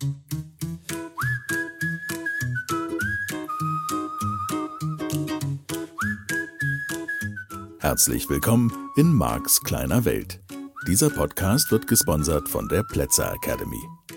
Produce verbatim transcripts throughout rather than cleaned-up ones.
Herzlich willkommen in Marks kleiner Welt. Dieser Podcast wird gesponsert von der Plätzer Academy.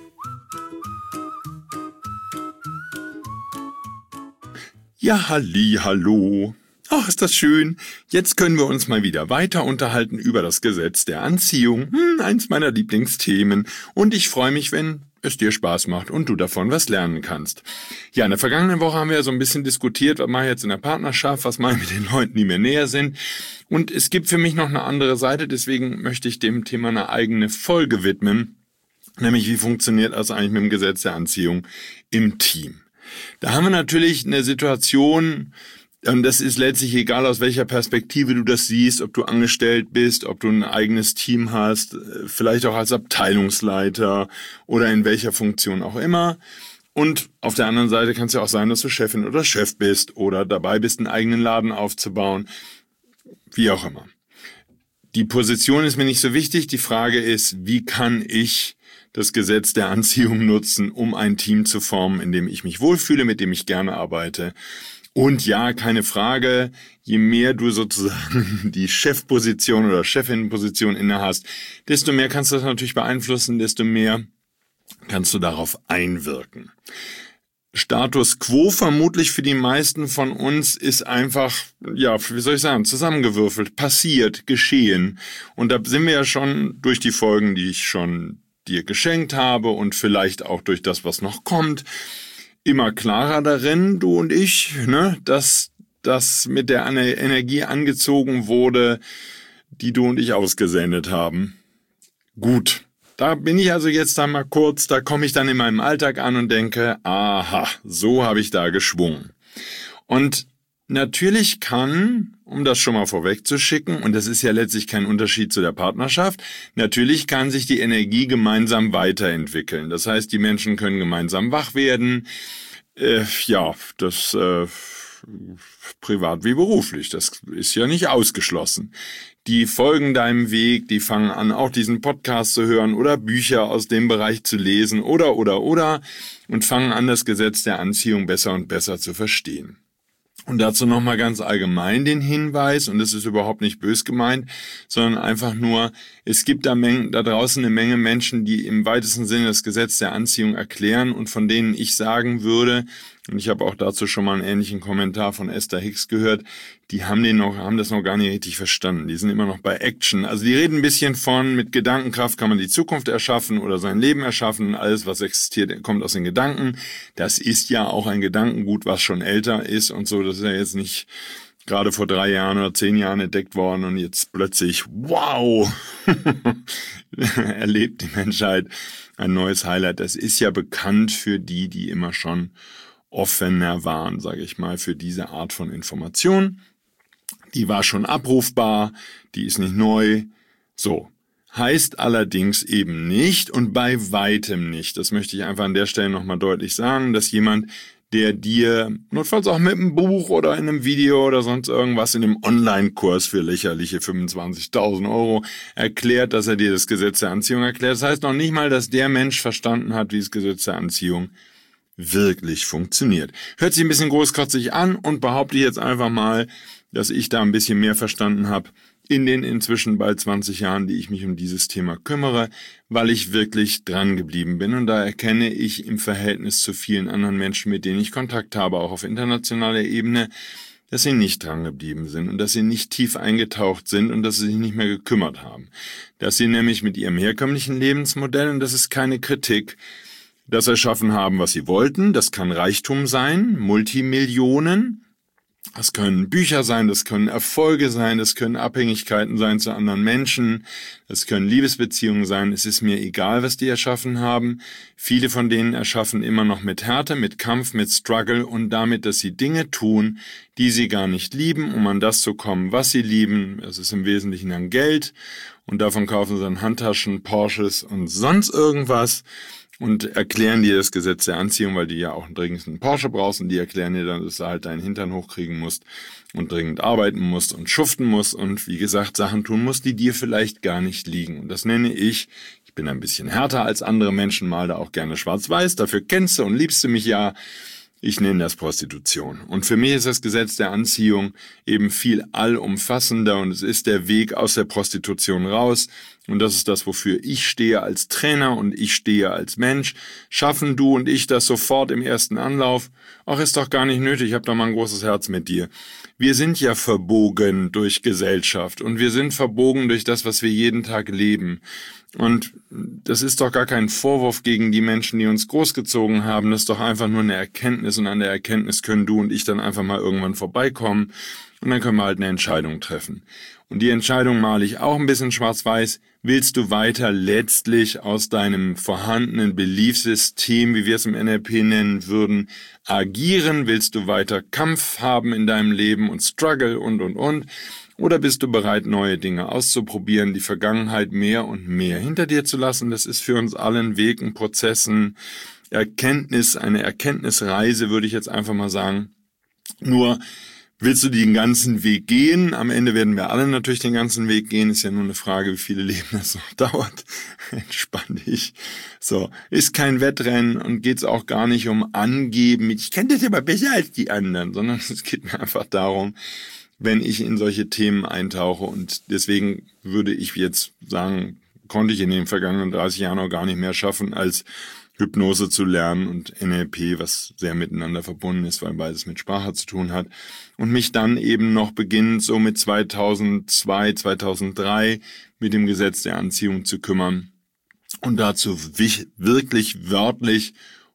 Ja, halli, hallo. Ach, ist das schön. Jetzt können wir uns mal wieder weiter unterhalten über das Gesetz der Anziehung. Hm, eins meiner Lieblingsthemen. Und ich freue mich, wenn es dir Spaß macht und du davon was lernen kannst. Ja, in der vergangenen Woche haben wir ja so ein bisschen diskutiert, was mache ich jetzt in der Partnerschaft, was mache ich mit den Leuten, die mir näher sind. Und es gibt für mich noch eine andere Seite, deswegen möchte ich dem Thema eine eigene Folge widmen. Nämlich, wie funktioniert das eigentlich mit dem Gesetz der Anziehung im Team? Da haben wir natürlich eine Situation, und das ist letztlich egal, aus welcher Perspektive du das siehst, ob du angestellt bist, ob du ein eigenes Team hast, vielleicht auch als Abteilungsleiter oder in welcher Funktion auch immer. Und auf der anderen Seite kann es ja auch sein, dass du Chefin oder Chef bist oder dabei bist, einen eigenen Laden aufzubauen, wie auch immer. Die Position ist mir nicht so wichtig. Die Frage ist, wie kann ich das Gesetz der Anziehung nutzen, um ein Team zu formen, in dem ich mich wohlfühle, mit dem ich gerne arbeite. Und ja, keine Frage, je mehr du sozusagen die Chefposition oder Chefinnenposition inne hast, desto mehr kannst du das natürlich beeinflussen, desto mehr kannst du darauf einwirken. Status quo vermutlich für die meisten von uns ist einfach, ja, wie soll ich sagen, zusammengewürfelt, passiert, geschehen. Und da sind wir ja schon durch die Folgen, die ich schon dir geschenkt habe und vielleicht auch durch das, was noch kommt, immer klarer darin, du und ich, ne, dass das mit der Energie angezogen wurde, die du und ich ausgesendet haben. Gut, da bin ich also jetzt dann mal kurz, da komme ich dann in meinem Alltag an und denke, aha, so habe ich da geschwungen. Und natürlich kann, um das schon mal vorwegzuschicken, und das ist ja letztlich kein Unterschied zu der Partnerschaft, natürlich kann sich die Energie gemeinsam weiterentwickeln. Das heißt, die Menschen können gemeinsam wach werden, äh, ja, das äh, privat wie beruflich, das ist ja nicht ausgeschlossen. Die folgen deinem Weg, die fangen an, auch diesen Podcast zu hören oder Bücher aus dem Bereich zu lesen oder, oder, oder und fangen an, das Gesetz der Anziehung besser und besser zu verstehen. Und dazu nochmal ganz allgemein den Hinweis, und das ist überhaupt nicht bös gemeint, sondern einfach nur, es gibt da, Mengen, da draußen eine Menge Menschen, die im weitesten Sinne das Gesetz der Anziehung erklären und von denen ich sagen würde, und ich habe auch dazu schon mal einen ähnlichen Kommentar von Esther Hicks gehört, die haben den noch, haben das noch gar nicht richtig verstanden. Die sind immer noch bei Action. Also die reden ein bisschen von, mit Gedankenkraft kann man die Zukunft erschaffen oder sein Leben erschaffen. Alles, was existiert, kommt aus den Gedanken. Das ist ja auch ein Gedankengut, was schon älter ist und so. Das ist ja jetzt nicht gerade vor drei Jahren oder zehn Jahren entdeckt worden und jetzt plötzlich, wow, erlebt die Menschheit ein neues Highlight. Das ist ja bekannt für die, die immer schon offener waren, sage ich mal, für diese Art von Information. Die war schon abrufbar, die ist nicht neu. So, heißt allerdings eben nicht und bei weitem nicht, das möchte ich einfach an der Stelle nochmal deutlich sagen, dass jemand, der dir notfalls auch mit einem Buch oder in einem Video oder sonst irgendwas in einem Online-Kurs für lächerliche fünfundzwanzigtausend Euro erklärt, dass er dir das Gesetz der Anziehung erklärt. Das heißt noch nicht mal, dass der Mensch verstanden hat, wie das Gesetz der Anziehung wirklich funktioniert. Hört sich ein bisschen großkotzig an und behaupte jetzt einfach mal, dass ich da ein bisschen mehr verstanden habe in den inzwischen bald zwanzig Jahren, die ich mich um dieses Thema kümmere, weil ich wirklich dran geblieben bin. Und da erkenne ich im Verhältnis zu vielen anderen Menschen, mit denen ich Kontakt habe, auch auf internationaler Ebene, dass sie nicht dran geblieben sind und dass sie nicht tief eingetaucht sind und dass sie sich nicht mehr gekümmert haben. Dass sie nämlich mit ihrem herkömmlichen Lebensmodell, und das ist keine Kritik, das erschaffen haben, was sie wollten. Das kann Reichtum sein, Multimillionen. Das können Bücher sein, das können Erfolge sein, das können Abhängigkeiten sein zu anderen Menschen, das können Liebesbeziehungen sein. Es ist mir egal, was die erschaffen haben. Viele von denen erschaffen immer noch mit Härte, mit Kampf, mit Struggle und damit, dass sie Dinge tun, die sie gar nicht lieben, um an das zu kommen, was sie lieben. Es ist im Wesentlichen dann Geld und davon kaufen sie dann Handtaschen, Porsches und sonst irgendwas. Und erklären dir das Gesetz der Anziehung, weil du ja auch dringend einen Porsche brauchst, und die erklären dir dann, dass du halt deinen Hintern hochkriegen musst und dringend arbeiten musst und schuften musst und wie gesagt Sachen tun musst, die dir vielleicht gar nicht liegen. Und das nenne ich, ich bin ein bisschen härter als andere Menschen, mal da auch gerne schwarz-weiß, dafür kennst du und liebst du mich ja. Ich nenne das Prostitution. Und für mich ist das Gesetz der Anziehung eben viel allumfassender und es ist der Weg aus der Prostitution raus. Und das ist das, wofür ich stehe als Trainer und ich stehe als Mensch. Schaffen du und ich das sofort im ersten Anlauf? Ach, ist doch gar nicht nötig, ich habe doch mal ein großes Herz mit dir. Wir sind ja verbogen durch Gesellschaft und wir sind verbogen durch das, was wir jeden Tag leben. Und das ist doch gar kein Vorwurf gegen die Menschen, die uns großgezogen haben. Das ist doch einfach nur eine Erkenntnis und an der Erkenntnis können du und ich dann einfach mal irgendwann vorbeikommen und dann können wir halt eine Entscheidung treffen. Und die Entscheidung male ich auch ein bisschen schwarz-weiß. Willst du weiter letztlich aus deinem vorhandenen Beliefssystem, wie wir es im N L P nennen würden, agieren? Willst du weiter Kampf haben in deinem Leben und Struggle und, und, und? Oder bist du bereit, neue Dinge auszuprobieren, die Vergangenheit mehr und mehr hinter dir zu lassen? Das ist für uns alle ein Weg, ein Prozess, ein Erkenntnis, eine Erkenntnisreise, würde ich jetzt einfach mal sagen. Nur willst du den ganzen Weg gehen? Am Ende werden wir alle natürlich den ganzen Weg gehen. Ist ja nur eine Frage, wie viele Leben das noch dauert. Entspann dich. So, ist kein Wettrennen und geht's auch gar nicht um Angeben. Ich kenne das aber besser als die anderen, sondern es geht mir einfach darum, wenn ich in solche Themen eintauche. Und deswegen würde ich jetzt sagen, konnte ich in den vergangenen dreißig Jahren auch gar nicht mehr schaffen, als Hypnose zu lernen und N L P, was sehr miteinander verbunden ist, weil beides mit Sprache zu tun hat. Und mich dann eben noch beginnend so mit zweitausendzwei, zweitausenddrei mit dem Gesetz der Anziehung zu kümmern. Und dazu wirklich wörtlich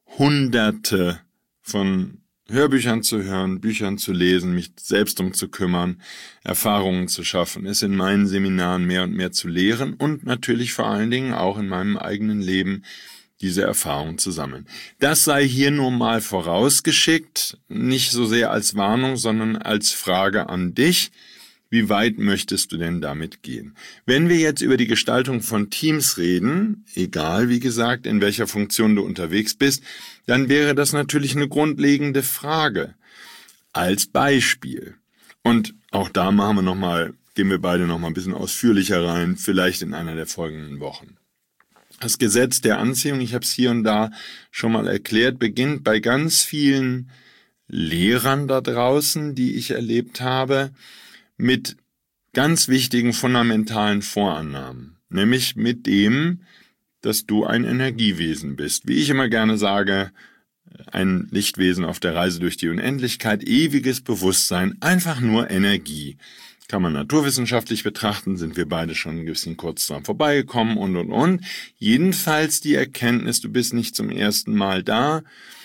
Hunderte von Hörbüchern zu hören, Büchern zu lesen, mich selbst um zu kümmern, Erfahrungen zu schaffen, es in meinen Seminaren mehr und mehr zu lehren und natürlich vor allen Dingen auch in meinem eigenen Leben diese Erfahrungen zu sammeln. Das sei hier nur mal vorausgeschickt, nicht so sehr als Warnung, sondern als Frage an dich. Wie weit möchtest du denn damit gehen? Wenn wir jetzt über die Gestaltung von Teams reden, egal wie gesagt, in welcher Funktion du unterwegs bist, dann wäre das natürlich eine grundlegende Frage. Als Beispiel. Und auch da machen wir noch mal, gehen wir beide noch mal ein bisschen ausführlicher rein, vielleicht in einer der folgenden Wochen. Das Gesetz der Anziehung, ich habe es hier und da schon mal erklärt, beginnt bei ganz vielen Lehrern da draußen, die ich erlebt habe, mit ganz wichtigen fundamentalen Vorannahmen, nämlich mit dem, dass du ein Energiewesen bist. Wie ich immer gerne sage, ein Lichtwesen auf der Reise durch die Unendlichkeit, ewiges Bewusstsein, einfach nur Energie. Kann man naturwissenschaftlich betrachten, sind wir beide schon ein bisschen kurz dran vorbeigekommen und, und, und. Jedenfalls die Erkenntnis, du bist nicht zum ersten Mal da,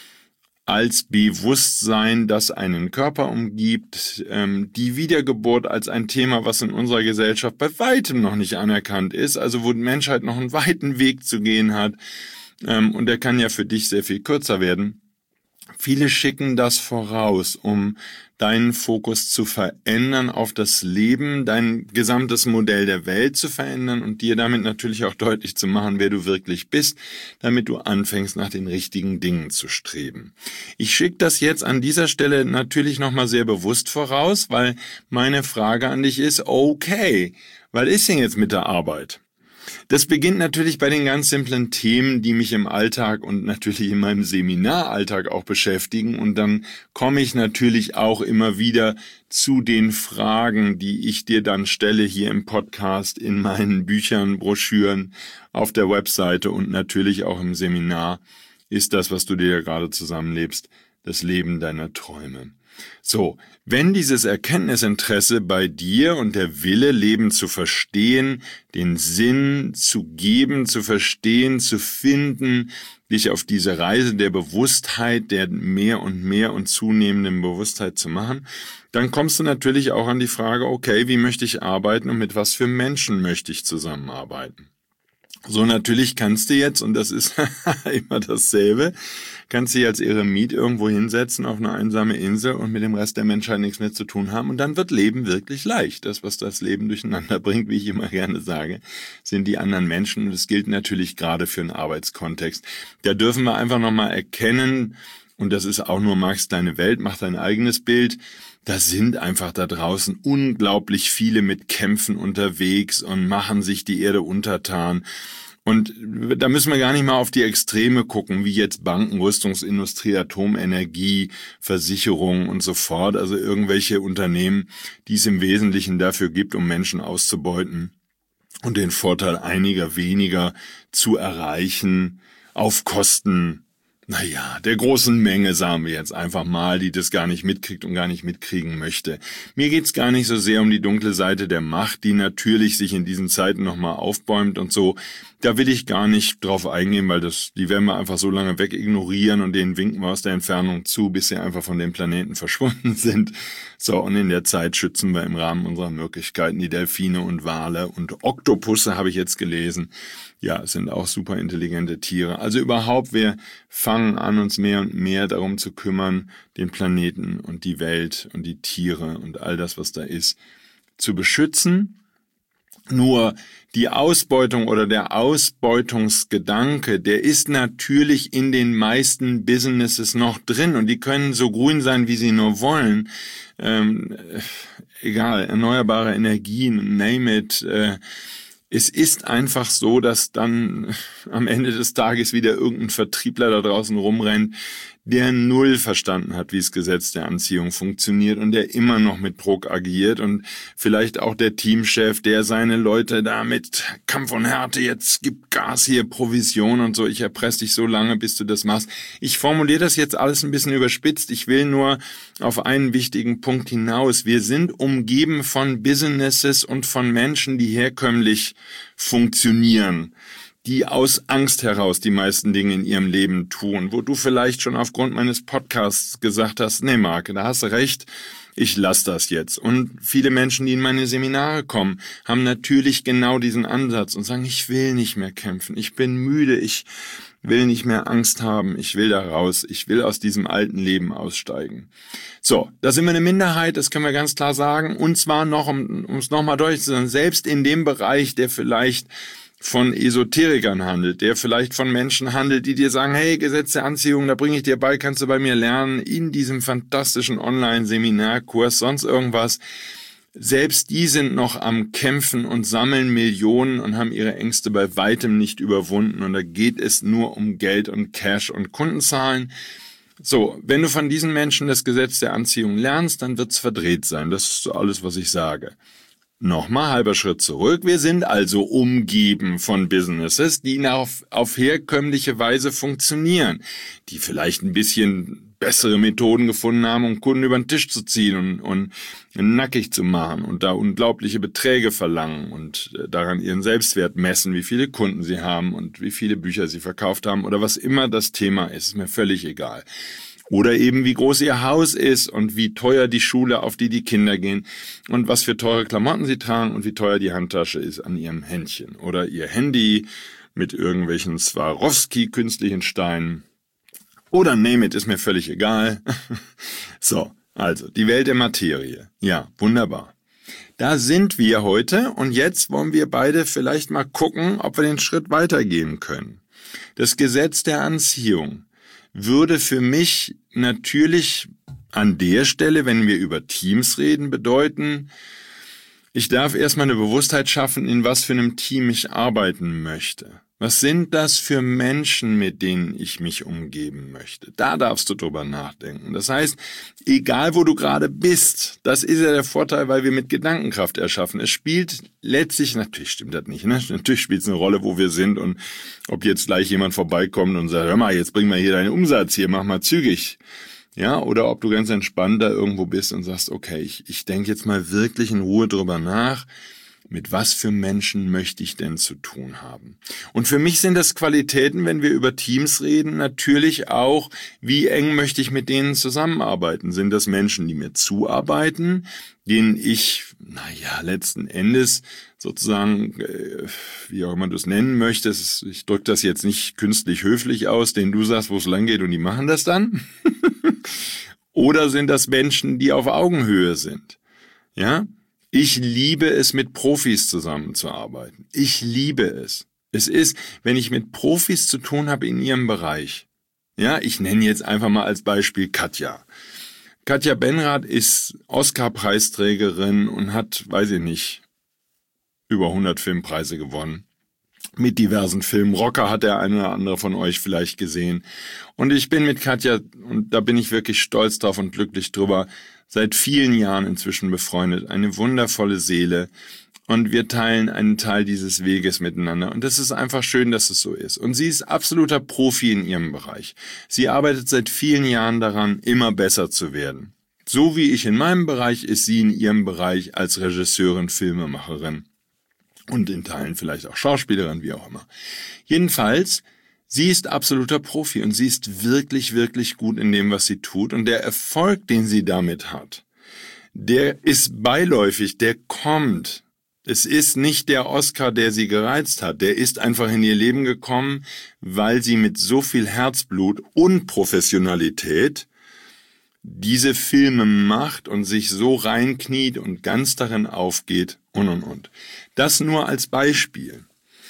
als Bewusstsein, das einen Körper umgibt, ähm, die Wiedergeburt als ein Thema, was in unserer Gesellschaft bei weitem noch nicht anerkannt ist, also wo die Menschheit noch einen weiten Weg zu gehen hat, ähm, und der kann ja für dich sehr viel kürzer werden. Viele schicken das voraus, um deinen Fokus zu verändern auf das Leben, dein gesamtes Modell der Welt zu verändern und dir damit natürlich auch deutlich zu machen, wer du wirklich bist, damit du anfängst, nach den richtigen Dingen zu streben. Ich schicke das jetzt an dieser Stelle natürlich nochmal sehr bewusst voraus, weil meine Frage an dich ist, okay, was ist denn jetzt mit der Arbeit? Das beginnt natürlich bei den ganz simplen Themen, die mich im Alltag und natürlich in meinem Seminaralltag auch beschäftigen. Und dann komme ich natürlich auch immer wieder zu den Fragen, die ich dir dann stelle hier im Podcast, in meinen Büchern, Broschüren, auf der Webseite und natürlich auch im Seminar. Ist das, was du dir gerade zusammenlebst, das Leben deiner Träume? So, wenn dieses Erkenntnisinteresse bei dir und der Wille, Leben zu verstehen, den Sinn zu geben, zu verstehen, zu finden, dich auf diese Reise der Bewusstheit, der mehr und mehr und zunehmenden Bewusstheit zu machen, dann kommst du natürlich auch an die Frage, okay, wie möchte ich arbeiten und mit was für Menschen möchte ich zusammenarbeiten? So, natürlich kannst du jetzt, und das ist immer dasselbe, kannst du dich als Eremit irgendwo hinsetzen auf eine einsame Insel und mit dem Rest der Menschheit nichts mehr zu tun haben und dann wird Leben wirklich leicht. Das, was das Leben durcheinander bringt, wie ich immer gerne sage, sind die anderen Menschen und das gilt natürlich gerade für einen Arbeitskontext. Da dürfen wir einfach nochmal erkennen, und das ist auch nur Marx deine Welt, mach dein eigenes Bild, da sind einfach da draußen unglaublich viele mit Kämpfen unterwegs und machen sich die Erde untertan Und da müssen wir gar nicht mal auf die Extreme gucken, wie jetzt Banken, Rüstungsindustrie, Atomenergie, Versicherungen und so fort. Also irgendwelche Unternehmen, die es im Wesentlichen dafür gibt, um Menschen auszubeuten und den Vorteil einiger weniger zu erreichen auf Kosten, naja, der großen Menge, sagen wir jetzt einfach mal, die das gar nicht mitkriegt und gar nicht mitkriegen möchte. Mir geht's gar nicht so sehr um die dunkle Seite der Macht, die natürlich sich in diesen Zeiten nochmal aufbäumt und so. Da will ich gar nicht drauf eingehen, weil das, die werden wir einfach so lange wegignorieren und denen winken wir aus der Entfernung zu, bis sie einfach von dem Planeten verschwunden sind. So, und in der Zeit schützen wir im Rahmen unserer Möglichkeiten die Delfine und Wale und Oktopusse, habe ich jetzt gelesen. Ja, es sind auch super intelligente Tiere. Also überhaupt, wir fangen an, uns mehr und mehr darum zu kümmern, den Planeten und die Welt und die Tiere und all das, was da ist, zu beschützen. Nur die Ausbeutung oder der Ausbeutungsgedanke, der ist natürlich in den meisten Businesses noch drin und die können so grün sein, wie sie nur wollen. Ähm, egal, erneuerbare Energien, name it. Äh, es ist einfach so, dass dann am Ende des Tages wieder irgendein Vertriebler da draußen rumrennt, der null verstanden hat, wie das Gesetz der Anziehung funktioniert und der immer noch mit Druck agiert und vielleicht auch der Teamchef, der seine Leute da mit Kampf und Härte, jetzt gibt Gas hier, Provision und so, ich erpresse dich so lange, bis du das machst. Ich formuliere das jetzt alles ein bisschen überspitzt, ich will nur auf einen wichtigen Punkt hinaus. Wir sind umgeben von Businesses und von Menschen, die herkömmlich funktionieren, die aus Angst heraus die meisten Dinge in ihrem Leben tun, wo du vielleicht schon aufgrund meines Podcasts gesagt hast, nee Marc, da hast du recht, ich lass das jetzt. Und viele Menschen, die in meine Seminare kommen, haben natürlich genau diesen Ansatz und sagen, ich will nicht mehr kämpfen, ich bin müde, ich will nicht mehr Angst haben, ich will da raus, ich will aus diesem alten Leben aussteigen. So, da sind wir eine Minderheit, das können wir ganz klar sagen, und zwar noch, um es nochmal deutlich zu sagen, selbst in dem Bereich, der vielleicht von Esoterikern handelt, der vielleicht von Menschen handelt, die dir sagen, hey, Gesetz der Anziehung, da bringe ich dir bei, kannst du bei mir lernen, in diesem fantastischen Online-Seminarkurs, sonst irgendwas. Selbst die sind noch am Kämpfen und sammeln Millionen und haben ihre Ängste bei weitem nicht überwunden. Und da geht es nur um Geld und Cash und Kundenzahlen. So, wenn du von diesen Menschen das Gesetz der Anziehung lernst, dann wird's verdreht sein. Das ist so alles, was ich sage. Nochmal halber Schritt zurück. Wir sind also umgeben von Businesses, die auf, auf herkömmliche Weise funktionieren, die vielleicht ein bisschen bessere Methoden gefunden haben, um Kunden über den Tisch zu ziehen und, und nackig zu machen und da unglaubliche Beträge verlangen und daran ihren Selbstwert messen, wie viele Kunden sie haben und wie viele Bücher sie verkauft haben oder was immer das Thema ist, ist mir völlig egal. Oder eben, wie groß ihr Haus ist und wie teuer die Schule, auf die die Kinder gehen und was für teure Klamotten sie tragen und wie teuer die Handtasche ist an ihrem Händchen. Oder ihr Handy mit irgendwelchen Swarovski-künstlichen Steinen. Oder name it, ist mir völlig egal. So, also, die Welt der Materie. Ja, wunderbar. Da sind wir heute und jetzt wollen wir beide vielleicht mal gucken, ob wir den Schritt weitergehen können. Das Gesetz der Anziehung würde für mich natürlich an der Stelle, wenn wir über Teams reden, bedeuten, ich darf erstmal eine Bewusstheit schaffen, in was für einem Team ich arbeiten möchte. Was sind das für Menschen, mit denen ich mich umgeben möchte? Da darfst du drüber nachdenken. Das heißt, egal wo du gerade bist, das ist ja der Vorteil, weil wir mit Gedankenkraft erschaffen. Es spielt letztlich, natürlich stimmt das nicht, ne? Natürlich spielt es eine Rolle, wo wir sind und ob jetzt gleich jemand vorbeikommt und sagt, hör mal, jetzt bring mal hier deinen Umsatz hier, mach mal zügig. Ja, oder ob du ganz entspannt da irgendwo bist und sagst, okay, ich, ich denke jetzt mal wirklich in Ruhe drüber nach, mit was für Menschen möchte ich denn zu tun haben? Und für mich sind das Qualitäten, wenn wir über Teams reden, natürlich auch, wie eng möchte ich mit denen zusammenarbeiten? Sind das Menschen, die mir zuarbeiten, denen ich, naja, letzten Endes sozusagen, wie auch immer du es nennen möchtest, ich drücke das jetzt nicht künstlich höflich aus, denen du sagst, wo es lang geht und die machen das dann? Oder sind das Menschen, die auf Augenhöhe sind? Ja? Ich liebe es, mit Profis zusammenzuarbeiten. Ich liebe es. Es ist, wenn ich mit Profis zu tun habe in ihrem Bereich. Ja, ich nenne jetzt einfach mal als Beispiel Katja. Katja Benrath ist Oscar-Preisträgerin und hat, weiß ich nicht, über hundert Filmpreise gewonnen. mit diversen Filmen. Rocker hat der eine oder andere von euch vielleicht gesehen. Und ich bin mit Katja, und da bin ich wirklich stolz drauf und glücklich drüber, seit vielen Jahren inzwischen befreundet. Eine wundervolle Seele. Und wir teilen einen Teil dieses Weges miteinander. Und das ist einfach schön, dass es so ist. Und sie ist absoluter Profi in ihrem Bereich. Sie arbeitet seit vielen Jahren daran, immer besser zu werden. So wie ich in meinem Bereich, ist sie in ihrem Bereich als Regisseurin, Filmemacherin und in Teilen vielleicht auch Schauspielerin, wie auch immer. Jedenfalls, sie ist absoluter Profi und sie ist wirklich, wirklich gut in dem, was sie tut. Und der Erfolg, den sie damit hat, der ist beiläufig, der kommt. Es ist nicht der Oscar, der sie gereizt hat. Der ist einfach in ihr Leben gekommen, weil sie mit so viel Herzblut und Professionalität diese Filme macht und sich so reinkniet und ganz darin aufgeht und und und. Das nur als Beispiel.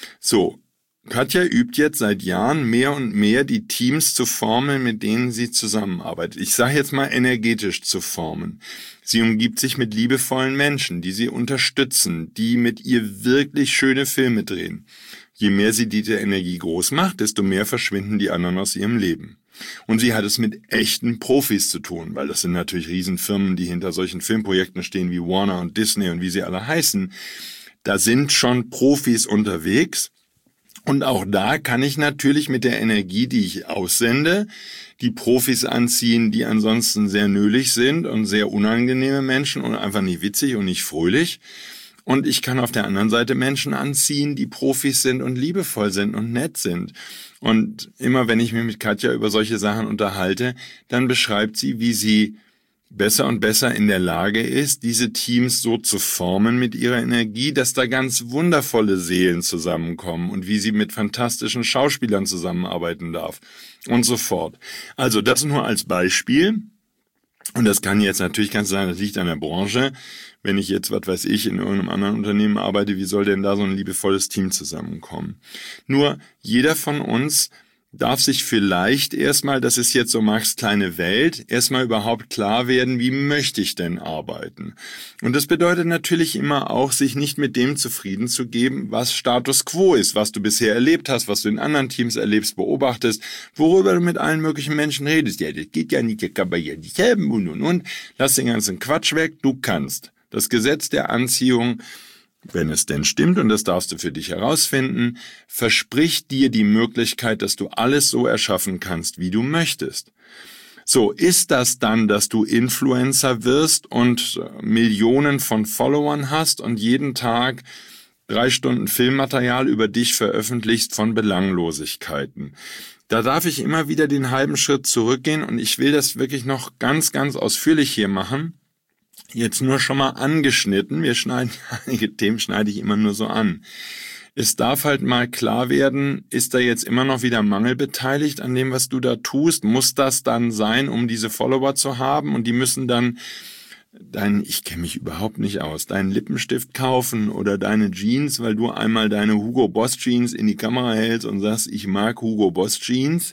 So, Katja übt jetzt seit Jahren mehr und mehr, die Teams zu formen, mit denen sie zusammenarbeitet. Ich sage jetzt mal energetisch zu formen. Sie umgibt sich mit liebevollen Menschen, die sie unterstützen, die mit ihr wirklich schöne Filme drehen. Je mehr sie diese Energie groß macht, desto mehr verschwinden die anderen aus ihrem Leben. Und sie hat es mit echten Profis zu tun, weil das sind natürlich Riesenfirmen, die hinter solchen Filmprojekten stehen wie Warner und Disney und wie sie alle heißen. Da sind schon Profis unterwegs. Und auch da kann ich natürlich mit der Energie, die ich aussende, die Profis anziehen, die ansonsten sehr nölig sind und sehr unangenehme Menschen und einfach nicht witzig und nicht fröhlich. Und ich kann auf der anderen Seite Menschen anziehen, die Profis sind und liebevoll sind und nett sind. Und immer wenn ich mich mit Katja über solche Sachen unterhalte, dann beschreibt sie, wie sie besser und besser in der Lage ist, diese Teams so zu formen mit ihrer Energie, dass da ganz wundervolle Seelen zusammenkommen und wie sie mit fantastischen Schauspielern zusammenarbeiten darf und so fort. Also das nur als Beispiel. Und das kann jetzt natürlich ganz sein, das liegt an der Branche. Wenn ich jetzt, was weiß ich, in irgendeinem anderen Unternehmen arbeite, wie soll denn da so ein liebevolles Team zusammenkommen? Nur jeder von uns darf sich vielleicht erstmal, das ist jetzt so Marx' kleine Welt, erstmal überhaupt klar werden, wie möchte ich denn arbeiten? Und das bedeutet natürlich immer auch, sich nicht mit dem zufrieden zu geben, was Status Quo ist, was du bisher erlebt hast, was du in anderen Teams erlebst, beobachtest, worüber du mit allen möglichen Menschen redest. Ja, das geht ja nicht, das kann man ja nicht haben und und und. Lass den ganzen Quatsch weg, du kannst. Das Gesetz der Anziehung, wenn es denn stimmt, und das darfst du für dich herausfinden, verspricht dir die Möglichkeit, dass du alles so erschaffen kannst, wie du möchtest. So, ist das dann, dass du Influencer wirst und Millionen von Followern hast und jeden Tag drei Stunden Filmmaterial über dich veröffentlichst von Belanglosigkeiten? Da darf ich immer wieder den halben Schritt zurückgehen und ich will das wirklich noch ganz, ganz ausführlich hier machen. Jetzt nur schon mal angeschnitten. Wir schneiden, einige Themen schneide ich immer nur so an. Es darf halt mal klar werden, ist da jetzt immer noch wieder Mangel beteiligt an dem, was du da tust? Muss das dann sein, um diese Follower zu haben? Und die müssen dann dein, ich kenne mich überhaupt nicht aus, deinen Lippenstift kaufen oder deine Jeans, weil du einmal deine Hugo Boss Jeans in die Kamera hältst und sagst, ich mag Hugo Boss Jeans.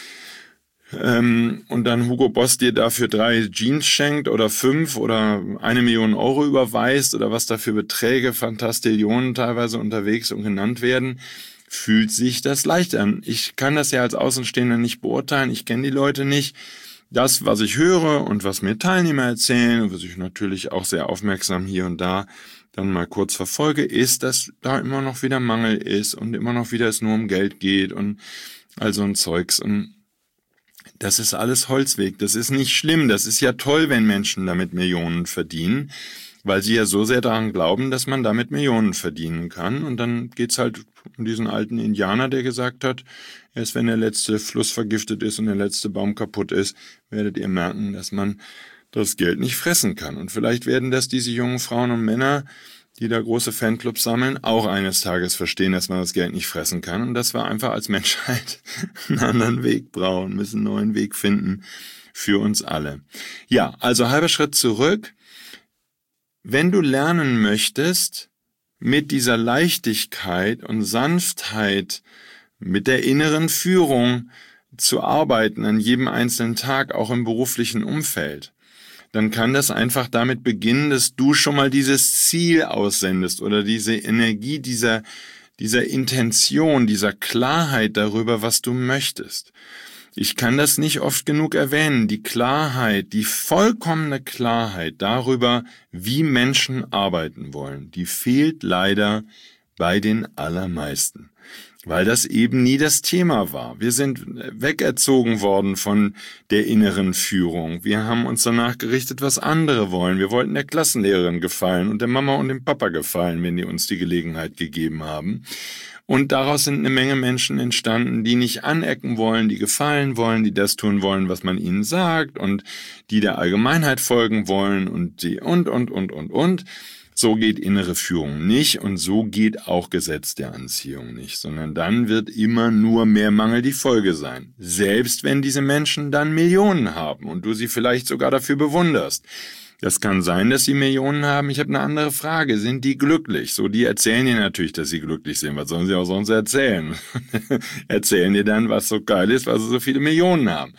Ähm, und dann Hugo Boss dir dafür drei Jeans schenkt oder fünf oder eine Million Euro überweist oder was da für Beträge, Fantastillionen teilweise unterwegs und genannt werden, fühlt sich das leicht an. Ich kann das ja als Außenstehender nicht beurteilen, ich kenne die Leute nicht. Das, was ich höre und was mir Teilnehmer erzählen und was ich natürlich auch sehr aufmerksam hier und da dann mal kurz verfolge, ist, dass da immer noch wieder Mangel ist und immer noch wieder es nur um Geld geht und all so ein Zeugs. Und das ist alles Holzweg. Das ist nicht schlimm. Das ist ja toll, wenn Menschen damit Millionen verdienen, weil sie ja so sehr daran glauben, dass man damit Millionen verdienen kann. Und dann geht's halt um diesen alten Indianer, der gesagt hat, erst wenn der letzte Fluss vergiftet ist und der letzte Baum kaputt ist, werdet ihr merken, dass man das Geld nicht fressen kann. Und vielleicht werden das diese jungen Frauen und Männer, die da große Fanclubs sammeln, auch eines Tages verstehen, dass man das Geld nicht fressen kann und dass wir einfach als Menschheit einen anderen Weg brauchen, müssen einen neuen Weg finden für uns alle. Ja, also halber Schritt zurück. Wenn du lernen möchtest, mit dieser Leichtigkeit und Sanftheit, mit der inneren Führung zu arbeiten an jedem einzelnen Tag, auch im beruflichen Umfeld, dann kann das einfach damit beginnen, dass du schon mal dieses Ziel aussendest oder diese Energie dieser, dieser Intention, dieser Klarheit darüber, was du möchtest. Ich kann das nicht oft genug erwähnen, die Klarheit, die vollkommene Klarheit darüber, wie Menschen arbeiten wollen, die fehlt leider bei den allermeisten, weil das eben nie das Thema war. Wir sind wegerzogen worden von der inneren Führung. Wir haben uns danach gerichtet, was andere wollen. Wir wollten der Klassenlehrerin gefallen und der Mama und dem Papa gefallen, wenn die uns die Gelegenheit gegeben haben. Und daraus sind eine Menge Menschen entstanden, die nicht anecken wollen, die gefallen wollen, die das tun wollen, was man ihnen sagt und die der Allgemeinheit folgen wollen und die und, und, und, und, und. So geht innere Führung nicht und so geht auch Gesetz der Anziehung nicht, sondern dann wird immer nur mehr Mangel die Folge sein. Selbst wenn diese Menschen dann Millionen haben und du sie vielleicht sogar dafür bewunderst. Das kann sein, dass sie Millionen haben. Ich habe eine andere Frage. Sind die glücklich? So, die erzählen dir natürlich, dass sie glücklich sind. Was sollen sie auch sonst erzählen? Erzählen dir dann, was so geil ist, weil sie so viele Millionen haben.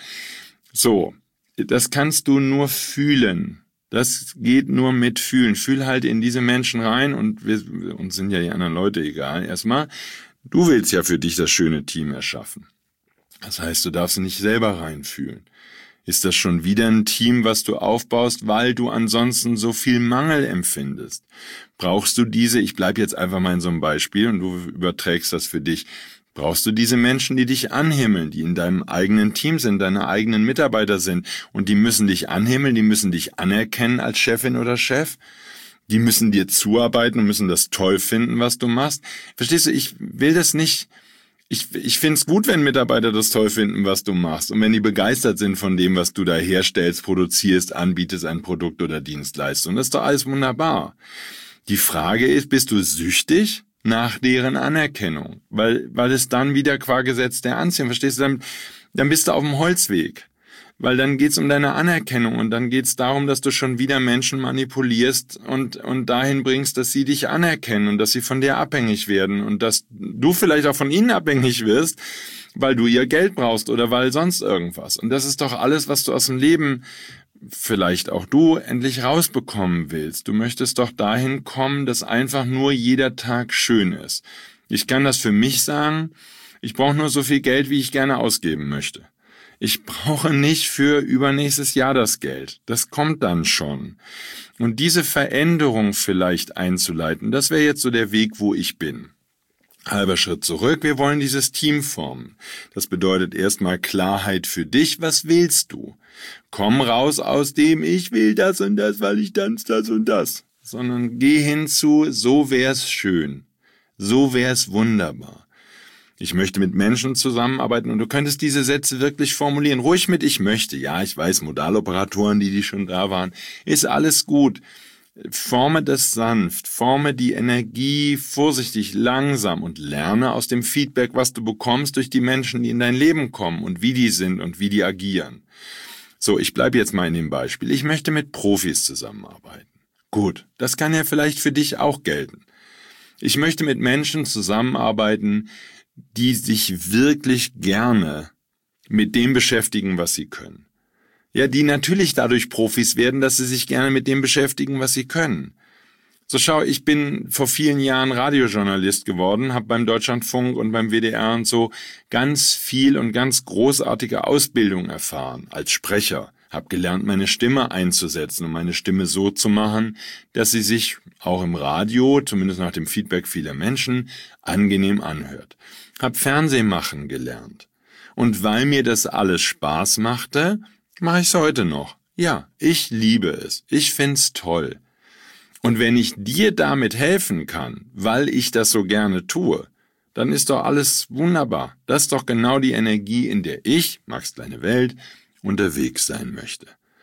So, das kannst du nur fühlen. Das geht nur mit Fühlen. Fühl halt in diese Menschen rein und wir, uns sind ja die anderen Leute egal. Erstmal, du willst ja für dich das schöne Team erschaffen. Das heißt, du darfst nicht selber reinfühlen. Ist das schon wieder ein Team, was du aufbaust, weil du ansonsten so viel Mangel empfindest? Brauchst du diese, ich bleib jetzt einfach mal in so einem Beispiel und du überträgst das für dich, brauchst du diese Menschen, die dich anhimmeln, die in deinem eigenen Team sind, deine eigenen Mitarbeiter sind und die müssen dich anhimmeln, die müssen dich anerkennen als Chefin oder Chef? Die müssen dir zuarbeiten und müssen das toll finden, was du machst? Verstehst du, ich will das nicht... Ich, ich find's gut, wenn Mitarbeiter das toll finden, was du machst und wenn die begeistert sind von dem, was du da herstellst, produzierst, anbietest, ein Produkt oder Dienstleistung. Das ist doch alles wunderbar. Die Frage ist, bist du süchtig nach deren Anerkennung? Weil, weil es dann wieder qua Gesetz der Anziehung, verstehst du, dann, dann bist du auf dem Holzweg. Weil dann geht's um deine Anerkennung und dann geht's darum, dass du schon wieder Menschen manipulierst und und dahin bringst, dass sie dich anerkennen und dass sie von dir abhängig werden und dass du vielleicht auch von ihnen abhängig wirst, weil du ihr Geld brauchst oder weil sonst irgendwas. Und das ist doch alles, was du aus dem Leben, vielleicht auch du, endlich rausbekommen willst. Du möchtest doch dahin kommen, dass einfach nur jeder Tag schön ist. Ich kann das für mich sagen, ich brauche nur so viel Geld, wie ich gerne ausgeben möchte. Ich brauche nicht für übernächstes Jahr das Geld. Das kommt dann schon. Und diese Veränderung vielleicht einzuleiten, das wäre jetzt so der Weg, wo ich bin. Halber Schritt zurück, wir wollen dieses Team formen. Das bedeutet erstmal Klarheit für dich, was willst du? Komm raus aus dem, ich will das und das, weil ich tanze das und das. Sondern geh hin zu, so wär's schön. So wär's wunderbar. Ich möchte mit Menschen zusammenarbeiten und du könntest diese Sätze wirklich formulieren. Ruhig mit ich möchte. Ja, ich weiß, Modaloperatoren, die, die schon da waren, ist alles gut. Forme das sanft, forme die Energie vorsichtig, langsam und lerne aus dem Feedback, was du bekommst durch die Menschen, die in dein Leben kommen und wie die sind und wie die agieren. So, ich bleibe jetzt mal in dem Beispiel. Ich möchte mit Profis zusammenarbeiten. Gut, das kann ja vielleicht für dich auch gelten. Ich möchte mit Menschen zusammenarbeiten, die sich wirklich gerne mit dem beschäftigen, was sie können. Ja, die natürlich dadurch Profis werden, dass sie sich gerne mit dem beschäftigen, was sie können. So schau, ich bin vor vielen Jahren Radiojournalist geworden, habe beim Deutschlandfunk und beim W D R und so ganz viel und ganz großartige Ausbildung erfahren als Sprecher. Hab gelernt, meine Stimme einzusetzen und meine Stimme so zu machen, dass sie sich auch im Radio, zumindest nach dem Feedback vieler Menschen, angenehm anhört. Hab Fernsehmachen gelernt. Und weil mir das alles Spaß machte, mache ich es heute noch. Ja, ich liebe es. Ich find's toll. Und wenn ich dir damit helfen kann, weil ich das so gerne tue, dann ist doch alles wunderbar. Das ist doch genau die Energie, in der ich, Max Kleine Welt, unterwegs sein möchte.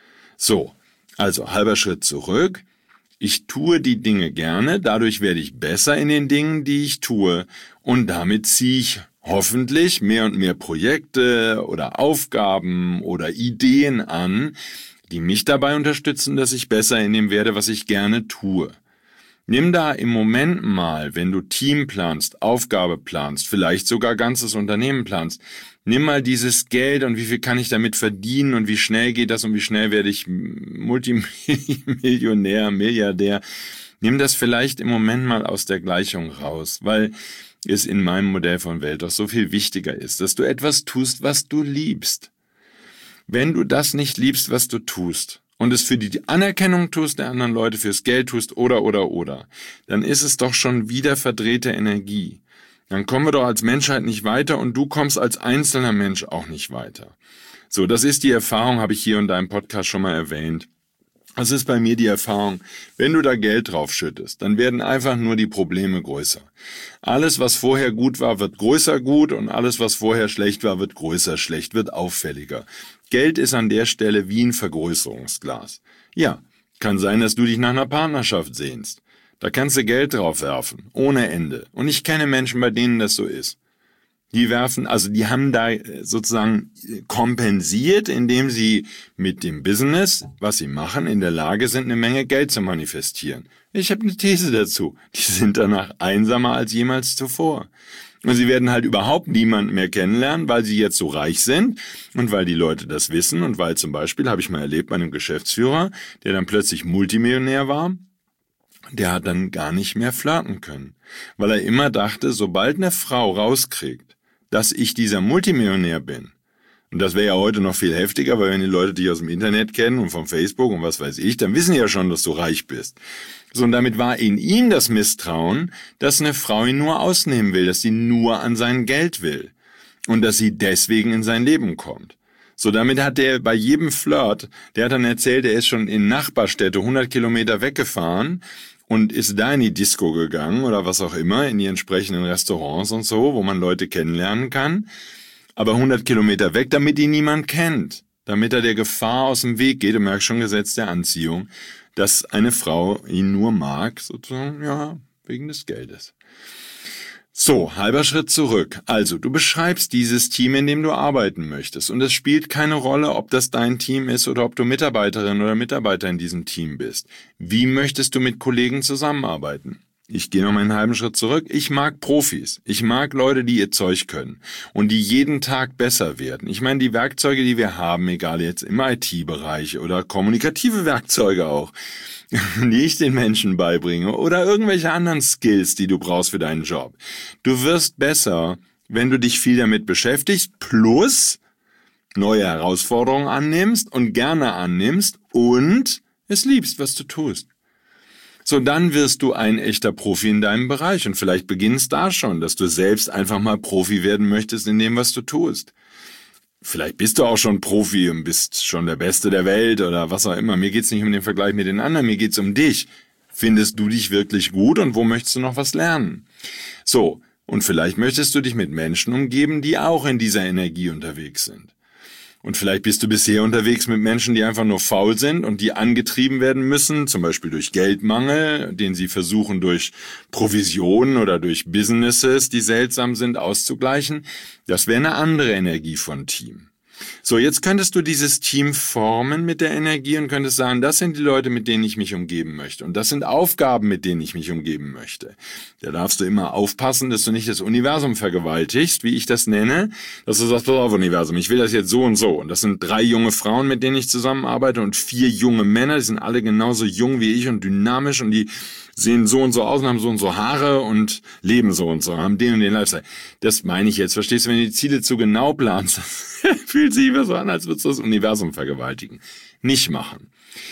So, also halber Schritt zurück. Ich tue die Dinge gerne, dadurch werde ich besser in den Dingen, die ich tue und damit ziehe ich hoffentlich mehr und mehr Projekte oder Aufgaben oder Ideen an, die mich dabei unterstützen, dass ich besser in dem werde, was ich gerne tue. Nimm da im Moment mal, wenn du Team planst, Aufgabe planst, vielleicht sogar ganzes Unternehmen planst, nimm mal dieses Geld und wie viel kann ich damit verdienen und wie schnell geht das und wie schnell werde ich Multimillionär, Milliardär. Nimm das vielleicht im Moment mal aus der Gleichung raus, weil es in meinem Modell von Welt doch so viel wichtiger ist, dass du etwas tust, was du liebst. Wenn du das nicht liebst, was du tust, und es für die Anerkennung tust der anderen Leute, fürs Geld tust oder, oder, oder, dann ist es doch schon wieder verdrehte Energie. Dann kommen wir doch als Menschheit nicht weiter und du kommst als einzelner Mensch auch nicht weiter. So, das ist die Erfahrung, habe ich hier in deinem Podcast schon mal erwähnt. Das ist bei mir die Erfahrung, wenn du da Geld drauf schüttest, dann werden einfach nur die Probleme größer. Alles, was vorher gut war, wird größer gut und alles, was vorher schlecht war, wird größer schlecht, wird auffälliger. Geld ist an der Stelle wie ein Vergrößerungsglas. Ja, kann sein, dass du dich nach einer Partnerschaft sehnst. Da kannst du Geld drauf werfen, ohne Ende. Und ich kenne Menschen, bei denen das so ist. Die werfen, also die haben da sozusagen kompensiert, indem sie mit dem Business, was sie machen, in der Lage sind, eine Menge Geld zu manifestieren. Ich habe eine These dazu. Die sind danach einsamer als jemals zuvor. Und sie werden halt überhaupt niemanden mehr kennenlernen, weil sie jetzt so reich sind und weil die Leute das wissen und weil zum Beispiel, habe ich mal erlebt bei einem Geschäftsführer, der dann plötzlich Multimillionär war, der hat dann gar nicht mehr flirten können, weil er immer dachte, sobald eine Frau rauskriegt, dass ich dieser Multimillionär bin, und das wäre ja heute noch viel heftiger, weil wenn die Leute dich aus dem Internet kennen und vom Facebook und was weiß ich, dann wissen die ja schon, dass du reich bist. So, und damit war in ihm das Misstrauen, dass eine Frau ihn nur ausnehmen will, dass sie nur an sein Geld will und dass sie deswegen in sein Leben kommt. So, damit hat er bei jedem Flirt, der hat dann erzählt, er ist schon in Nachbarstädte hundert Kilometer weggefahren und ist da in die Disco gegangen oder was auch immer, in die entsprechenden Restaurants und so, wo man Leute kennenlernen kann, aber hundert Kilometer weg, damit ihn niemand kennt, damit er der Gefahr aus dem Weg geht, du merkst schon, Gesetz der Anziehung, dass eine Frau ihn nur mag, sozusagen, ja, wegen des Geldes. So, halber Schritt zurück. Also, du beschreibst dieses Team, in dem du arbeiten möchtest. Und es spielt keine Rolle, ob das dein Team ist oder ob du Mitarbeiterin oder Mitarbeiter in diesem Team bist. Wie möchtest du mit Kollegen zusammenarbeiten? Ich gehe noch mal einen halben Schritt zurück. Ich mag Profis. Ich mag Leute, die ihr Zeug können und die jeden Tag besser werden. Ich meine, die Werkzeuge, die wir haben, egal jetzt im I T-Bereich oder kommunikative Werkzeuge auch, die ich den Menschen beibringe oder irgendwelche anderen Skills, die du brauchst für deinen Job. Du wirst besser, wenn du dich viel damit beschäftigst, plus neue Herausforderungen annimmst und gerne annimmst und es liebst, was du tust. So, dann wirst du ein echter Profi in deinem Bereich und vielleicht beginnst da schon, dass du selbst einfach mal Profi werden möchtest in dem, was du tust. Vielleicht bist du auch schon Profi und bist schon der Beste der Welt oder was auch immer. Mir geht's nicht um den Vergleich mit den anderen, mir geht's um dich. Findest du dich wirklich gut und wo möchtest du noch was lernen? So, und vielleicht möchtest du dich mit Menschen umgeben, die auch in dieser Energie unterwegs sind. Und vielleicht bist du bisher unterwegs mit Menschen, die einfach nur faul sind und die angetrieben werden müssen, zum Beispiel durch Geldmangel, den sie versuchen durch Provisionen oder durch Businesses, die seltsam sind, auszugleichen. Das wäre eine andere Energie von Team. So, jetzt könntest du dieses Team formen mit der Energie und könntest sagen, das sind die Leute, mit denen ich mich umgeben möchte. Und das sind Aufgaben, mit denen ich mich umgeben möchte. Da darfst du immer aufpassen, dass du nicht das Universum vergewaltigst, wie ich das nenne. Dass du sagst, pass auf Universum, ich will das jetzt so und so. Und das sind drei junge Frauen, mit denen ich zusammenarbeite und vier junge Männer. Die sind alle genauso jung wie ich und dynamisch und die sehen so und so aus und haben so und so Haare und leben so und so, haben den und den Lifestyle. Das meine ich jetzt, verstehst du, wenn du die Ziele zu genau planst, fühlt sich immer so an, als würdest du das Universum vergewaltigen. Nicht machen.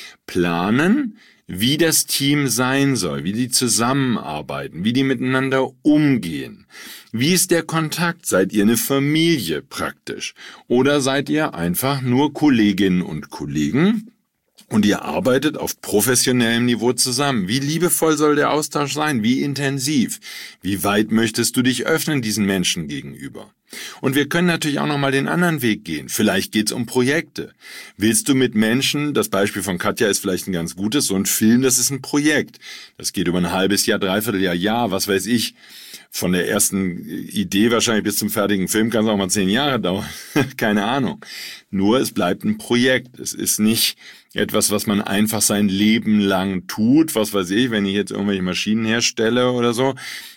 Planen, wie das Team sein soll, wie die zusammenarbeiten, wie die miteinander umgehen. Wie ist der Kontakt? Seid ihr eine Familie praktisch? Oder seid ihr einfach nur Kolleginnen und Kollegen? Und ihr arbeitet auf professionellem Niveau zusammen. Wie liebevoll soll der Austausch sein? Wie intensiv? Wie weit möchtest du dich öffnen diesen Menschen gegenüber? Und wir können natürlich auch nochmal den anderen Weg gehen. Vielleicht geht's um Projekte. Willst du mit Menschen, das Beispiel von Katja ist vielleicht ein ganz gutes, so ein Film, das ist ein Projekt. Das geht über ein halbes Jahr, dreiviertel Jahr, Jahr, was weiß ich. Von der ersten Idee wahrscheinlich bis zum fertigen Film kann es auch mal zehn Jahre dauern. Keine Ahnung. Nur es bleibt ein Projekt. Es ist nicht etwas, was man einfach sein Leben lang tut. Was weiß ich, wenn ich jetzt irgendwelche Maschinen herstelle oder so,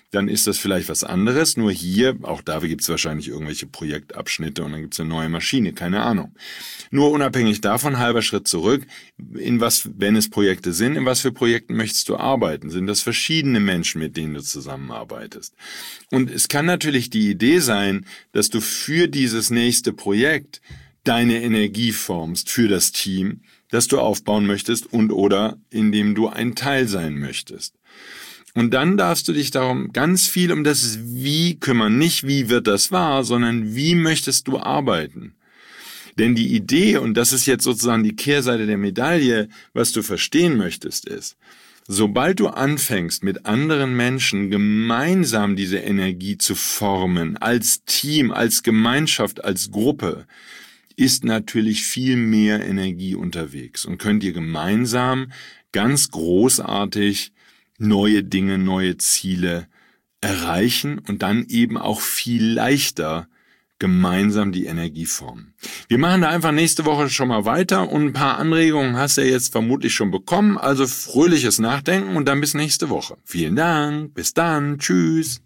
dann ist das vielleicht was anderes. Nur hier, auch da gibt es wahrscheinlich irgendwelche Projektabschnitte und dann gibt es eine neue Maschine, keine Ahnung. Nur unabhängig davon, halber Schritt zurück, in was, wenn es Projekte sind, in was für Projekten möchtest du arbeiten? Sind das verschiedene Menschen, mit denen du zusammenarbeitest? Und es kann natürlich die Idee sein, dass du für dieses nächste Projekt deine Energie formst für das Team, das du aufbauen möchtest und oder in dem du ein Teil sein möchtest. Und dann darfst du dich darum ganz viel um das Wie kümmern. Nicht wie wird das wahr, sondern wie möchtest du arbeiten. Denn die Idee, und das ist jetzt sozusagen die Kehrseite der Medaille, was du verstehen möchtest, ist, sobald du anfängst, mit anderen Menschen gemeinsam diese Energie zu formen, als Team, als Gemeinschaft, als Gruppe, ist natürlich viel mehr Energie unterwegs und könnt ihr gemeinsam ganz großartig neue Dinge, neue Ziele erreichen und dann eben auch viel leichter gemeinsam die Energie formen. Wir machen da einfach nächste Woche schon mal weiter und ein paar Anregungen hast du ja jetzt vermutlich schon bekommen, also fröhliches Nachdenken und dann bis nächste Woche. Vielen Dank, bis dann, tschüss.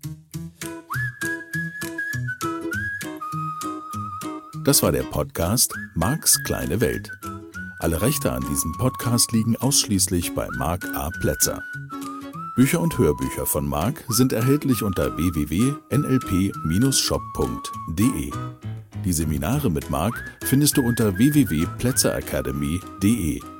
Das war der Podcast Marks kleine Welt. Alle Rechte an diesem Podcast liegen ausschließlich bei Mark A. Plätzer. Bücher und Hörbücher von Mark sind erhältlich unter w w w punkt n l p dash shop punkt d e. Die Seminare mit Mark findest du unter w w w punkt plätzer academy punkt d e.